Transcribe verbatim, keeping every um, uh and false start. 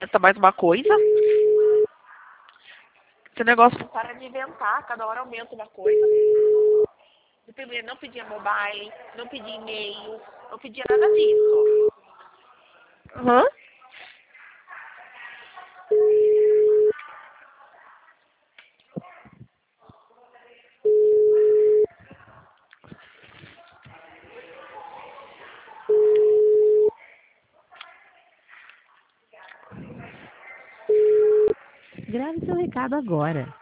Inventa mais uma coisa. Esse negócio não para de inventar, cada hora aumenta uma coisa. Eu não pedia mobile, não pedia e-mail, não pedia nada disso. Aham. Uhum. Grave seu recado agora.